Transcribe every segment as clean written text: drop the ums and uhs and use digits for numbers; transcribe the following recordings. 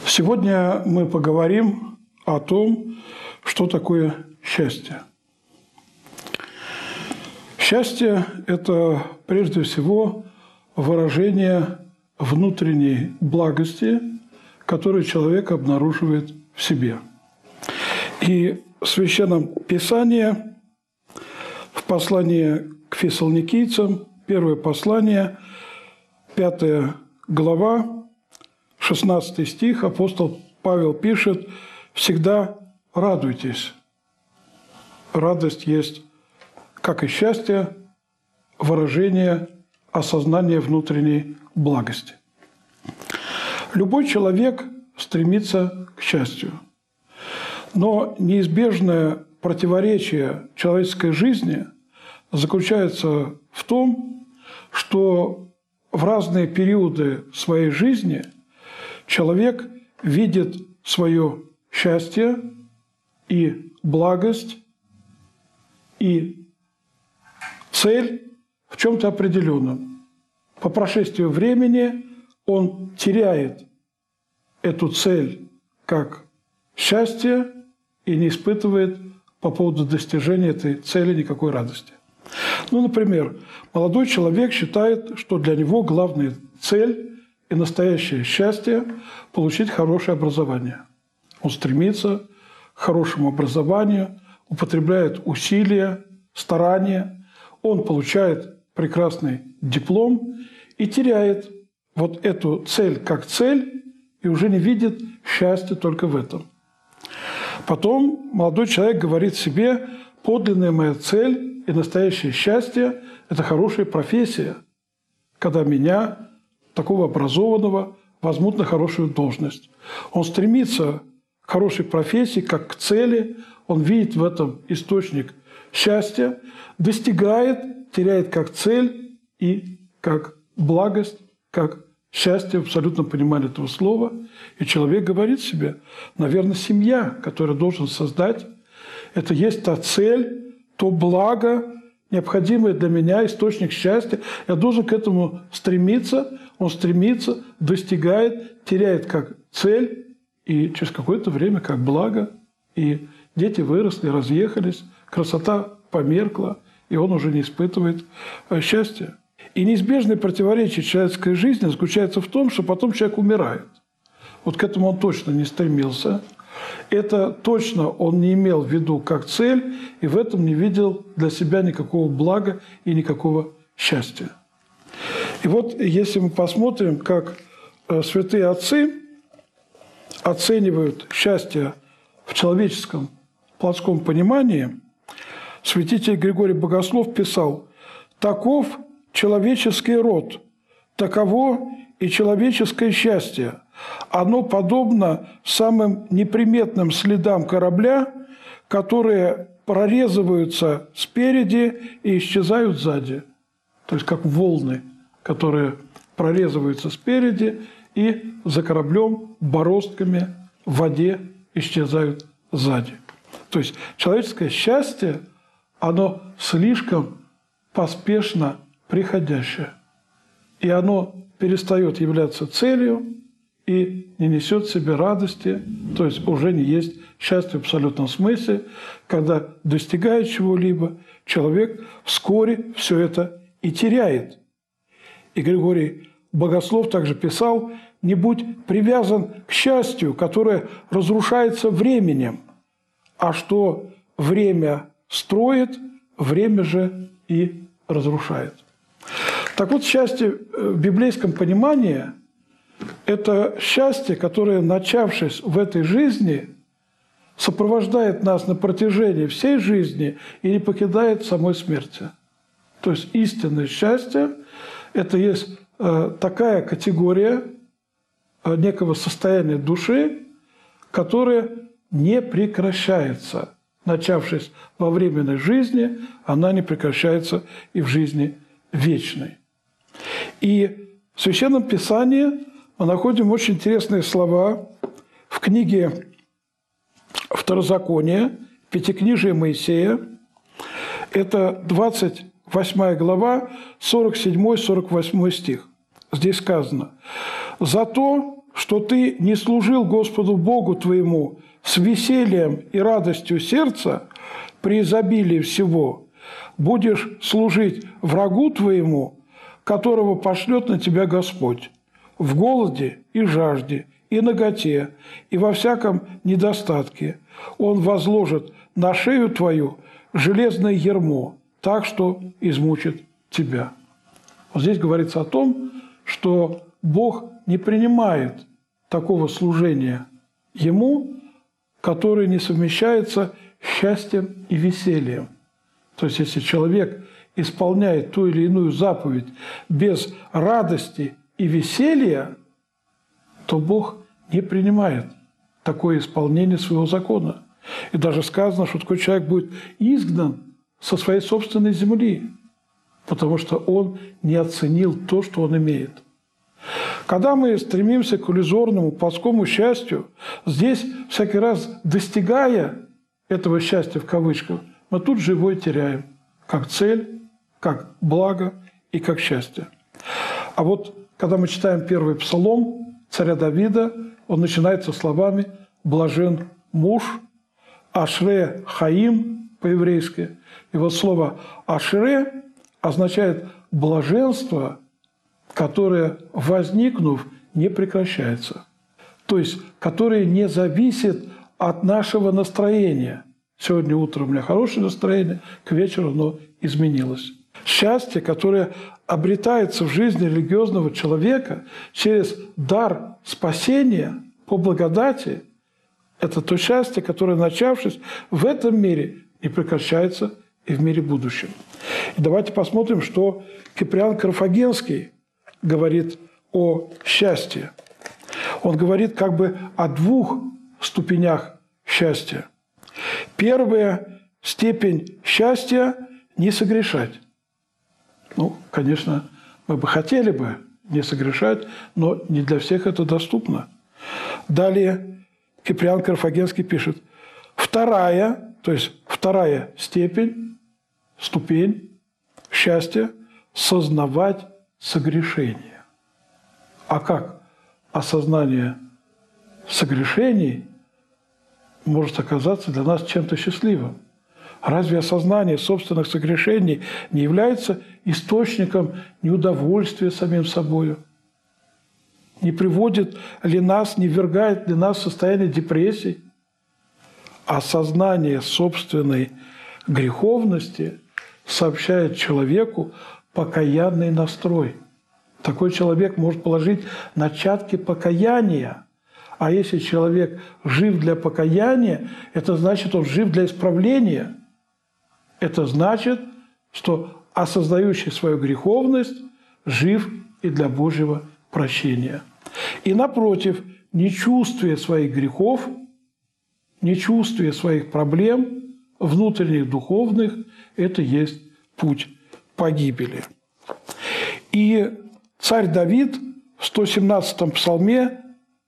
Сегодня мы поговорим о том, что такое счастье. Счастье – это прежде всего выражение внутренней благости, которую человек обнаруживает в себе. И в Священном Писании, в послании к Фессалоникийцам, первое послание, 5 глава, 16 стих, апостол Павел пишет: «Всегда радуйтесь». Радость есть, как и счастье, выражение осознания внутренней благости. Любой человек стремится к счастью, но неизбежное противоречие человеческой жизни заключается в том, что в разные периоды своей жизни человек видит свое счастье и благость, и цель в чем-то определенном. По прошествию времени он теряет эту цель как счастье и не испытывает по поводу достижения этой цели никакой радости. Ну, например, молодой человек считает, что для него главная цель и настоящее счастье – получить хорошее образование. Он стремится к хорошему образованию, употребляет усилия, старания, он получает прекрасный диплом и теряет вот эту цель как цель и уже не видит счастья только в этом. Потом молодой человек говорит себе: подлинная моя цель и настоящее счастье – это хорошая профессия, когда меня, такого образованного, возьмут на хорошую должность. Он стремится к хорошей профессии, как к цели, он видит в этом источник счастья, достигает, теряет как цель и как благость, как счастье в абсолютном понимании этого слова. И человек говорит себе: наверное, семья, которую должен создать, это есть та цель, то благо, необходимое для меня, источник счастья. Я должен к этому стремиться. Он стремится, достигает, теряет как цель, и через какое-то время как благо. И дети выросли, разъехались, красота померкла, и он уже не испытывает счастья. И неизбежное противоречие человеческой жизни заключается в том, что потом человек умирает. Вот к этому он точно не стремился. Это точно он не имел в виду как цель, и в этом не видел для себя никакого блага и никакого счастья. И вот если мы посмотрим, как святые отцы оценивают счастье в человеческом плотском понимании, святитель Григорий Богослов писал: «Таков человеческий род, таково и человеческое счастье. Оно подобно самым неприметным следам корабля, которые прорезываются спереди и исчезают сзади». То есть как волны, которые прорезываются спереди и за кораблем бороздками в воде исчезают сзади. То есть человеческое счастье, оно слишком поспешно приходящее. И оно перестает являться целью и не несет в себе радости, то есть уже не есть счастье в абсолютном смысле, когда, достигая чего-либо, человек вскоре все это и теряет. И Григорий Богослов также писал: «Не будь привязан к счастью, которое разрушается временем, а что время строит, время же и разрушает». Так вот, счастье в библейском понимании – это счастье, которое, начавшись в этой жизни, сопровождает нас на протяжении всей жизни и не покидает самой смерти. То есть истинное счастье – это есть такая категория некого состояния души, которая не прекращается. Начавшись во временной жизни, она не прекращается и в жизни вечной. И в Священном Писании мы находим очень интересные слова в книге Второзакония, Пятикнижие Моисея. Это 28 глава, 47-48 стих. Здесь сказано: «За то, что ты не служил Господу Богу твоему с весельем и радостью сердца при изобилии всего, будешь служить врагу твоему, которого пошлет на тебя Господь, в голоде и жажде, и наготе, и во всяком недостатке. Он возложит на шею твою железное ярмо, так что измучит тебя». Вот здесь говорится о том, что Бог не принимает такого служения Ему, которое не совмещается с счастьем и весельем. То есть, если человек исполняет ту или иную заповедь без радости и веселья, то Бог не принимает такое исполнение своего закона. И даже сказано, что такой человек будет изгнан со своей собственной земли, потому что он не оценил то, что он имеет. Когда мы стремимся к иллюзорному плотскому счастью, здесь всякий раз достигая этого счастья в кавычках, мы тут же его и теряем, как цель, как благо и как счастье. А вот когда мы читаем первый псалом царя Давида, он начинается словами «блажен муж», «ашре хаим» по-еврейски. И вот слово «ашре» означает «блаженство», которое, возникнув, не прекращается. То есть, которое не зависит от нашего настроения. Сегодня утром у меня хорошее настроение, к вечеру оно изменилось. Счастье, которое обретается в жизни религиозного человека через дар спасения по благодати, это то счастье, которое, начавшись в этом мире, не прекращается и в мире будущем. И давайте посмотрим, что Киприан Карфагенский говорит о счастье. Он говорит как бы о двух ступенях счастья. Первая степень счастья – не согрешать. Ну, конечно, мы бы хотели бы не согрешать, но не для всех это доступно. Далее Киприан Карфагенский пишет: вторая, то есть вторая ступень счастья – сознавать согрешение. А как осознание согрешений может оказаться для нас чем-то счастливым? Разве осознание собственных согрешений не является источником неудовольствия самим собою? Не приводит ли нас, не ввергает ли нас в состояние депрессии? Осознание собственной греховности сообщает человеку покаянный настрой. Такой человек может положить начатки покаяния. А если человек жив для покаяния, это значит, он жив для исправления. Это значит, что осознающий свою греховность жив и для Божьего прощения. И напротив, нечувствие своих грехов, нечувствие своих проблем, внутренних, духовных, это есть путь погибели. И царь Давид в 117-м псалме,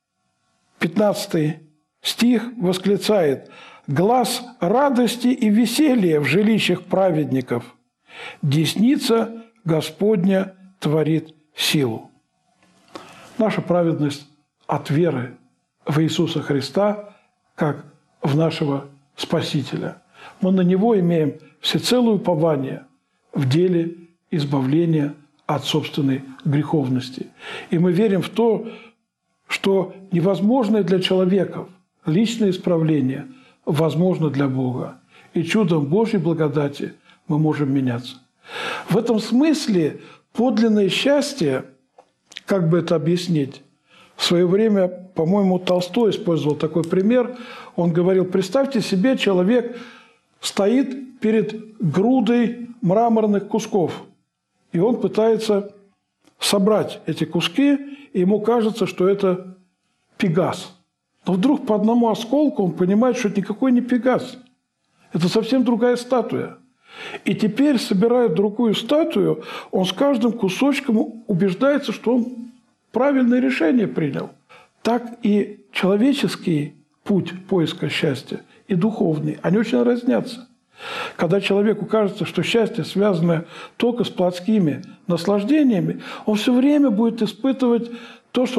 15 стих, восклицает: «Глас радости и веселья в жилищах праведников, десница Господня творит силу». Наша праведность от веры в Иисуса Христа, как в нашего Спасителя. Мы на Него имеем всецелое упование в деле избавления от собственной греховности. И мы верим в то, что невозможное для человека личное исправление возможно для Бога. И чудом Божьей благодати мы можем меняться. В этом смысле подлинное счастье, как бы это объяснить, в свое время, по-моему, Толстой использовал такой пример. Он говорил: представьте себе, человек стоит перед грудой мраморных кусков, и он пытается собрать эти куски, и ему кажется, что это Пегас. Но вдруг по одному осколку он понимает, что это никакой не Пегас. Это совсем другая статуя. И теперь, собирая другую статую, он с каждым кусочком убеждается, что он правильное решение принял. Так и человеческий путь поиска счастья и духовный, они очень разнятся. Когда человеку кажется, что счастье связано только с плотскими наслаждениями, он все время будет испытывать то, что он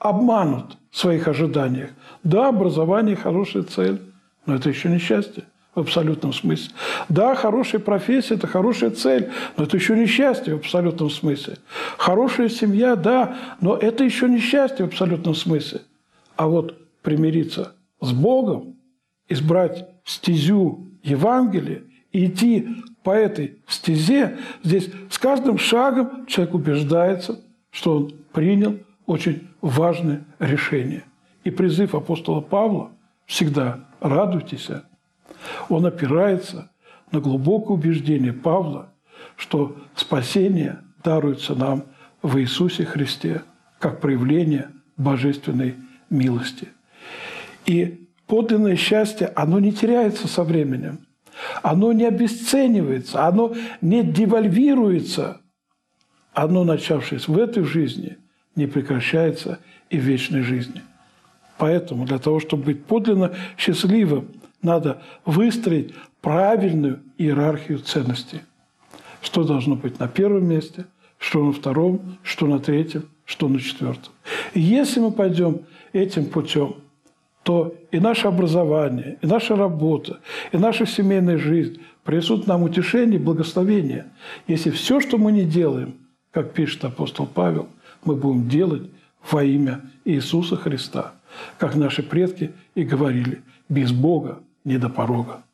обманут в своих ожиданиях. Да, образование – хорошая цель, но это еще не счастье в абсолютном смысле. Да, хорошая профессия – это хорошая цель, но это еще не счастье в абсолютном смысле. Хорошая семья – да, но это еще не счастье в абсолютном смысле. А вот примириться с Богом, избрать стезю Евангелия и идти по этой стезе, здесь с каждым шагом человек убеждается, что он принял очень важное решение. И призыв апостола Павла всегда «радуйтесь», он опирается на глубокое убеждение Павла, что спасение даруется нам в Иисусе Христе как проявление божественной милости. И подлинное счастье, оно не теряется со временем, оно не обесценивается, оно не девальвируется, оно, начавшись в этой жизни, не прекращается и в вечной жизни. Поэтому для того, чтобы быть подлинно счастливым, надо выстроить правильную иерархию ценностей. Что должно быть на первом месте, что на втором, что на третьем, что на четвертом. И если мы пойдем этим путем, то и наше образование, и наша работа, и наша семейная жизнь принесут нам утешение и благословение, если все, что мы не делаем, как пишет апостол Павел, мы будем делать во имя Иисуса Христа, как наши предки и говорили, без Бога не до порога.